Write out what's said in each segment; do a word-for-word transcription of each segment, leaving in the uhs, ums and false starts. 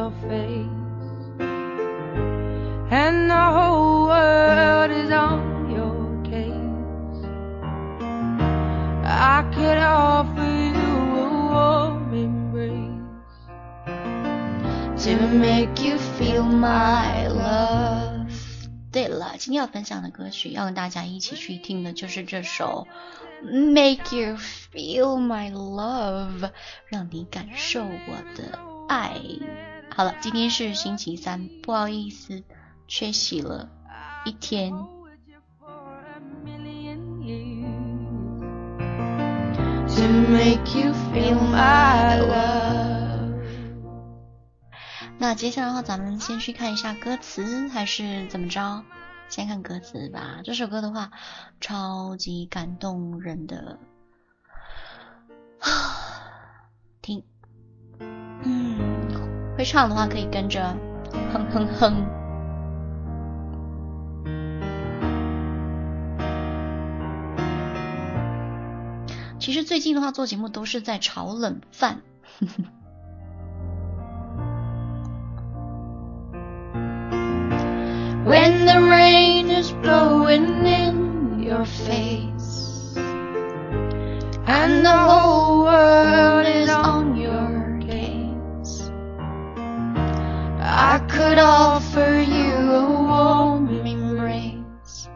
your face, and the whole world is on your case. I could offer you a warm embrace to make you feel my love。 对了，今天要分享的歌曲要跟大家一起去听的就是这首 Make You Feel My Love， 让你感受我的爱。好了，今天是星期三，不好意思缺席了一天。 To make you feel my love。 那接下来的话，咱们先去看一下歌词，还是怎么着？先看歌词吧。这首歌的话，超级感动人的，听，嗯，会唱的话可以跟着哼哼哼。其实最近的话，做节目都是在炒冷饭。 When the rain is blowing in your face, and the whole world is on your case, I could offer you a warm embrace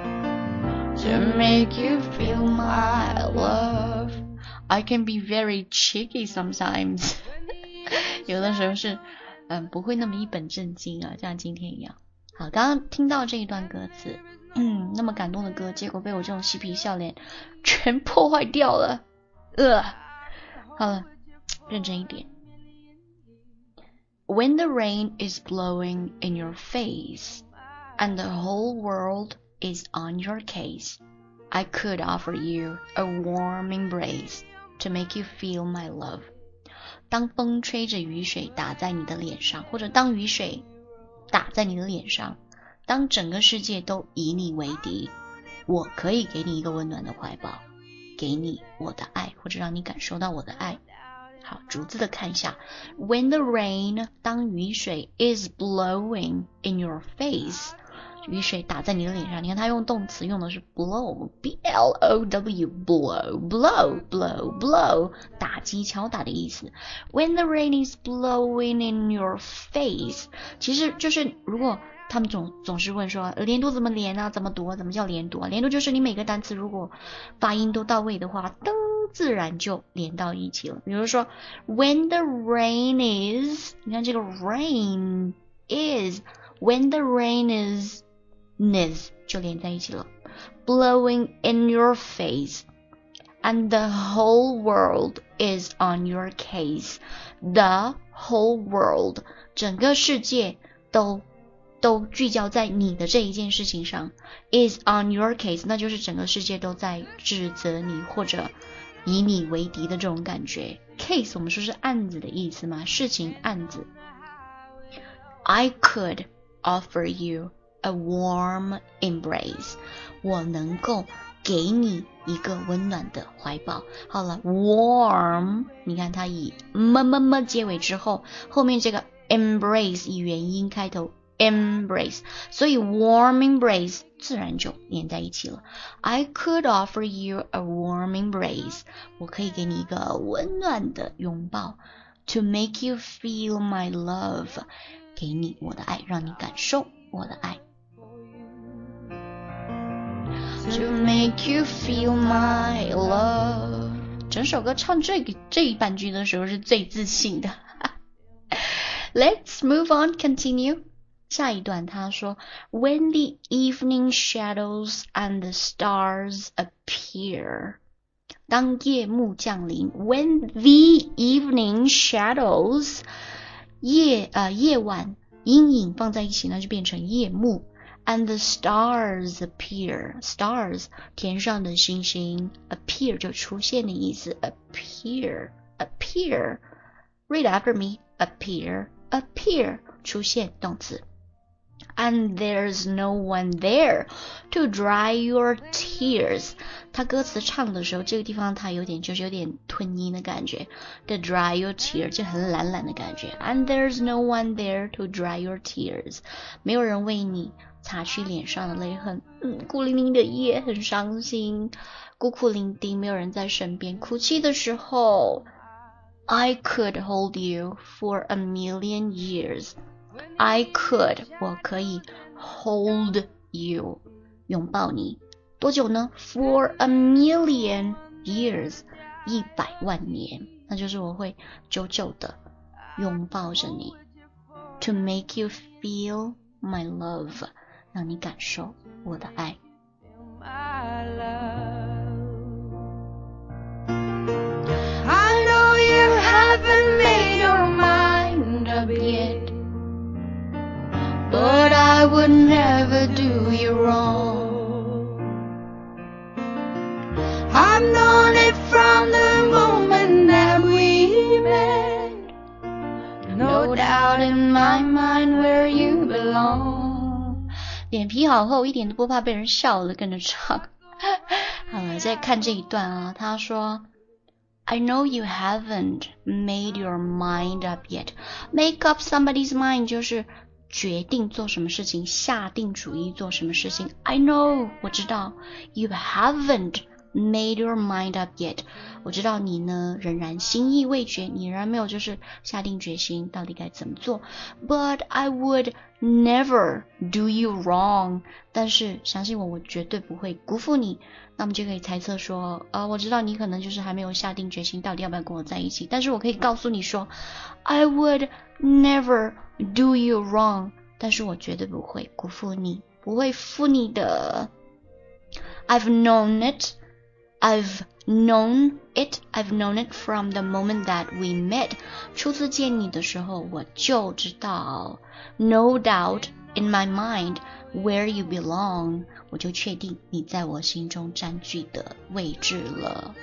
to make you feel my love. I can be very cheeky sometimes. 有的时候是嗯不会那么一本正经啊，像今天一样。好，刚刚听到这一段歌词，嗯，那么感动的歌，结果被我这种嬉皮笑脸全破坏掉了。呃，好了，认真一点。When the rain is blowing in your face, and the whole world is on your case, I could offer you a warm embrace to make you feel my love. 当风吹着雨水打在你的脸上，或者当雨水打在你的脸上，当整个世界都以你为敌，我可以给你一个温暖的怀抱，给你我的爱，或者让你感受到我的爱。好，逐字的看一下。 When the rain， 当雨水 is blowing in your face， 雨水打在你的脸上，你看它用动词用的是 blow， B L O W， blow blow blow blow， 打击敲打的意思。 When the rain is blowing in your face， 其实就是如果他们总总是问说连读怎么连啊，怎么读啊，怎么叫连读啊？连读就是你每个单词如果发音都到位的话，噔自然就连到一起了。比如说 when the rain is， 你看这个 rain is， when the rain is is 就连在一起了。 blowing in your face and the whole world is on your case， the whole world 整个世界都都聚焦在你的这一件事情上， is on your case 那就是整个世界都在指责你或者以你为敌的这种感觉。 case 我们说是案子的意思嘛，事情案子。 I could offer you a warm embrace， 我能够给你一个温暖的怀抱。好了 warm 你看它以么么么结尾之后，后面这个 embrace 以元音开头embrace， 所以 warm embrace 自然就连在一起了。 I could offer you a warm embrace， 我可以给你一个温暖的拥抱。 To make you feel my love， 给你我的爱，让你感受我的爱。 To make you feel my love。 整首歌唱这个这一半句的时候是最自信的。Let's move on, continue。下一段他说 When the evening shadows and the stars appear， 当夜幕降临。 When the evening shadows， 夜呃夜晚阴影放在一起，那就变成夜幕。 And the stars appear， stars 天上的星星， appear 就出现的意思。 appear appear read after me， appear appear 出现动词。 And there's no one there to dry your tears. 他歌词唱的时候，这个地方他有点就是有点吞音的感觉。To dry your tears 就很懒懒的感觉。And there's no one there to dry your tears. 没有人为你擦去脸上的泪痕。嗯，孤零零的夜很伤心，孤苦伶仃，没有人在身边。哭泣的时候 I could hold you for a million years.I could 我可以 hold you 拥抱你多久呢 For a million years 一百万年，那就是我会久久的拥抱着你 To make you feel my love 让你感受我的爱。I know you haven't made your mind up yet,But I would never do you wrong. I've known it from the moment that we met. No doubt in my mind where you belong. 脸皮好厚，一点都不怕被人笑了，跟着唱。好了，再看这一段啊，他说I know you haven't made your mind up yet. Make up somebody's mind 就是决定做什么事情，下定主意做什么事情。I know 我知道 You haven't made your mind up yet 我知道你呢仍然心意未决，你仍然没有就是下定决心到底该怎么做。 But I would never do you wrong 但是相信我，我绝对不会辜负你。那我们就可以猜测说呃，我知道你可能就是还没有下定决心到底要不要跟我在一起，但是我可以告诉你说 I would never do you wrong 但是我绝对不会辜负你，不会负你的。 I've known it I've known it I've known it from the moment that we met 初次见你的时候我就知道 No doubt in my mind where you belong 我就确定你在我心中占据的位置了。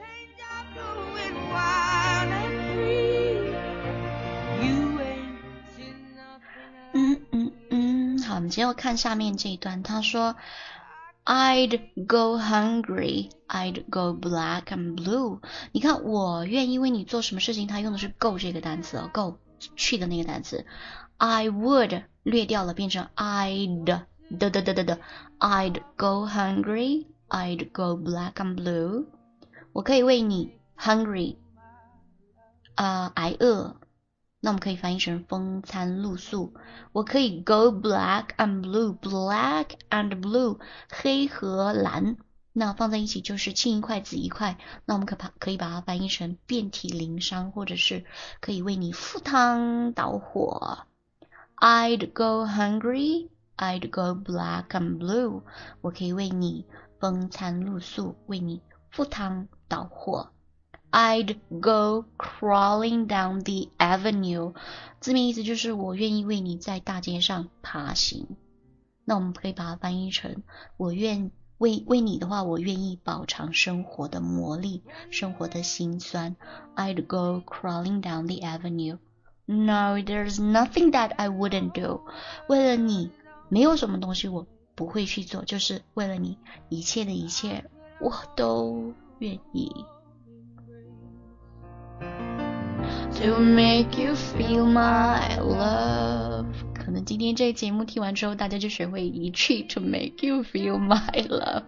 嗯嗯嗯，好，我们接着看下面这一段，他说I'd go hungry, I'd go black and blue 你看我愿意为你做什么事情，他用的是 go 这个单词哦 go 去的那个单词。 I would 略掉了变成 I'd 的的的的的 I'd go hungry, I'd go black and blue 我可以为你 hungry 呃挨饿，那我们可以翻译成风餐露宿。我可以 go black and blue black and blue 黑和蓝，那放在一起就是青一块紫一块，那我们可可以把它翻译成遍体鳞伤，或者是可以为你赴汤蹈火。 I'd go hungry I'd go black and blue 我可以为你风餐露宿，为你赴汤蹈火。I'd go crawling down the avenue 字面意思就是我愿意为你在大街上爬行，那我们可以把它翻译成我愿为为你的话，我愿意饱尝生活的磨砺，生活的辛酸。 I'd go crawling down the avenue No, there's nothing that I wouldn't do 为了你没有什么东西我不会去做，就是为了你一切的一切我都愿意。To make you feel my love 可能今天这个节目听完之后大家就学会一句 To make you feel my love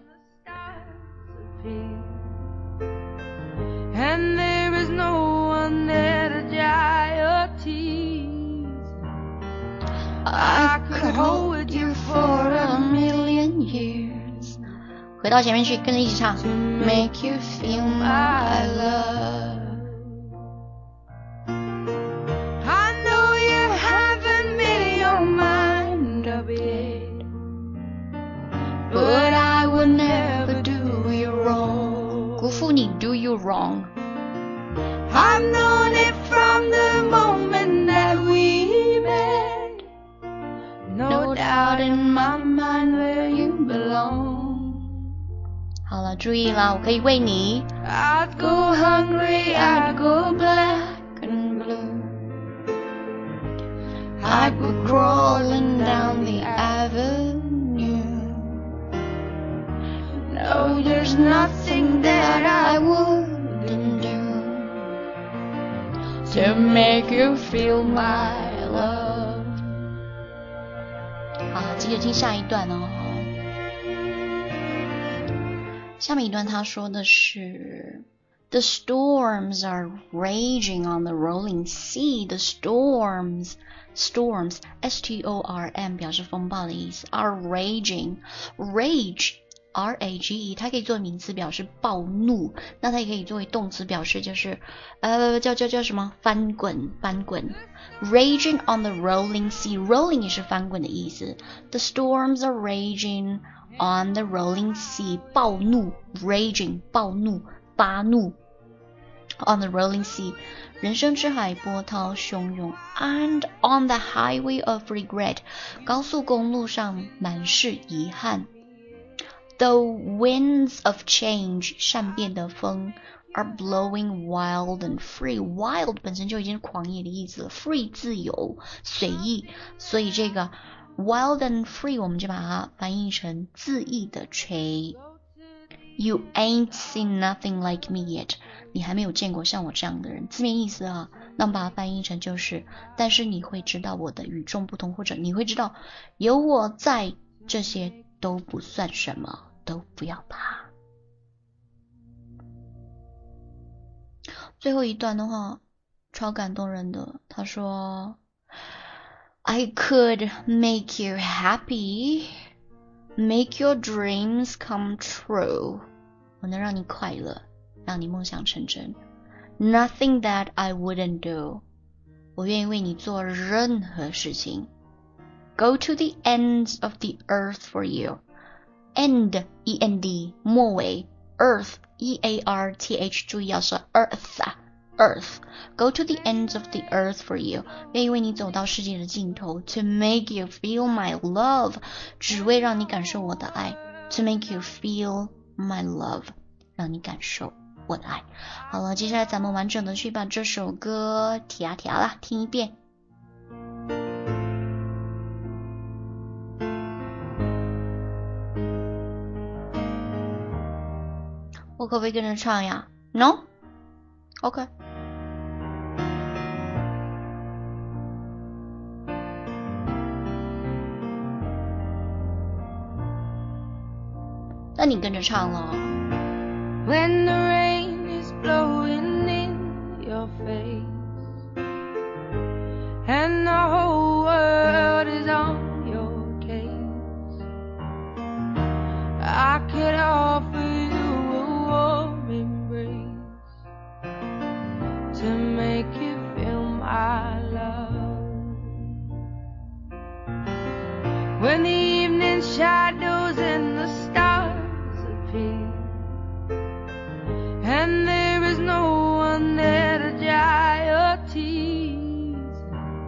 And there is no one there to dry your tears I could hold you for a million years 回到前面去跟着一起唱 To make you feel my love But I would never do you wrong 辜负你 do you wrong I've known it from the moment that we met No doubt in my mind where you belong 好了，注意啦，我可以为你 I'd go hungry, I'd go black and blue I go crawling down the avenue. No, there's nothing that I wouldn't do to make you feel my love. 好，接着听下一段哦。下面一段他说的是 The storms are raging on the rolling sea. The storms, storms, S T O R M 表示风暴的意思 are raging. Rage, R A G E 它可以作为名词表示暴怒，那它也可以作为动词表示就是呃叫叫叫什么翻滚翻滚。Raging on the rolling sea, rolling 也是翻滚的意思。The storms are raging on the rolling sea, 暴怒 raging 暴怒发怒 on the rolling sea, 人生之海波涛汹涌 and on the highway of regret, 高速公路上满是遗憾。The winds of change, 善变的风 are blowing wild and free. Wild 本身就已经是狂野的意思了， free 自由随意，所以这个 wild and free 我们就把它翻译成恣意的吹。You ain't seen nothing like me yet. 你还没有见过像我这样的人。字面意思啊，那我们把它翻译成就是，但是你会知道我的与众不同，或者你会知道有我在，这些都不算什么，都不要怕。最后一段的话，超感动人的，他说 I could make you happy, make your dreams come true. 我能让你快乐，让你梦想成真。Nothing that I wouldn't do. 我愿意为你做任何事情。Go to the ends of the earth for you. End, E N D, 末尾 Earth, E A R T H, 注意要说 Earth, Earth. Go to the ends of the earth for you. 愿意为你走到世界的尽头。To make you feel my love. 只为让你感受我的爱。To make you feel my love. 让你感受我的爱。好了，接下来咱们完整的去把这首歌提啊提啊啦，听一遍。我可不可以跟着唱呀 ？No? OK。那你跟着唱了。 When the rain is blowing in your face and the whole world is on your case, I could offer you a warm embrace to make you feel my love. When the evening shadows and the stars appear and there is no one there to dry your tears,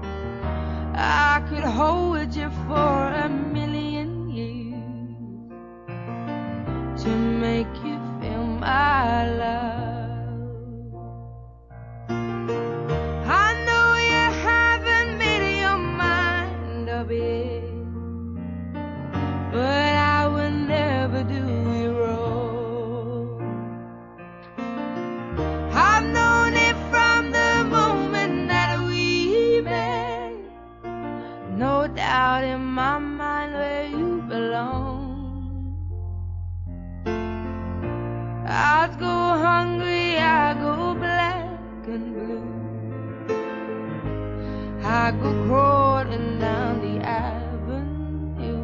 I could hold you for a million years to make you feel my love. I know you haven't made your mind up yet, but I will never do you wrong. I've known it from the moment that we met, no doubt in my mind where you belong. I go hungry, I go black and blue, I go crawling down the avenue.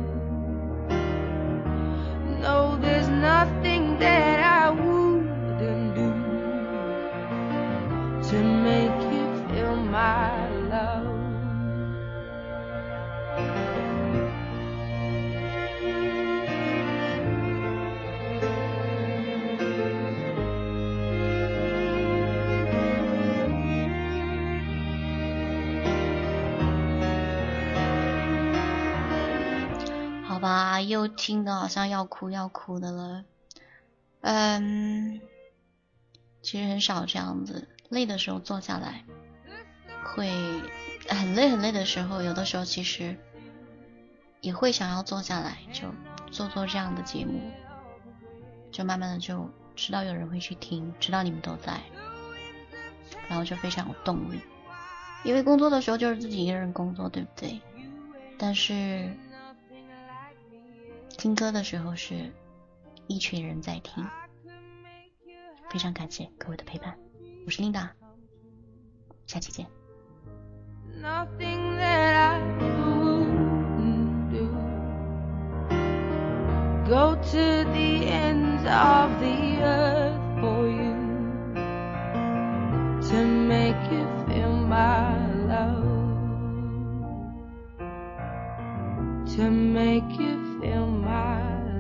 No, there's nothing that I wouldn't do to make you feel my love. Hallelujah. 好吧，又听得好像要哭要哭的了。嗯，其实很少这样子，累的时候坐下来，会很累很累的时候，有的时候其实也会想要坐下来就做做这样的节目，就慢慢的就知道有人会去听，知道你们都在，然后就非常有动力。因为工作的时候就是自己一个人工作，对不对？但是听歌的时候是一群人在听。非常感谢各位的陪伴，我是琳达，下期见。 Nothing that I wouldn't do. Go to the ends of the earth for you, to make you feel my love, to make you feel my love.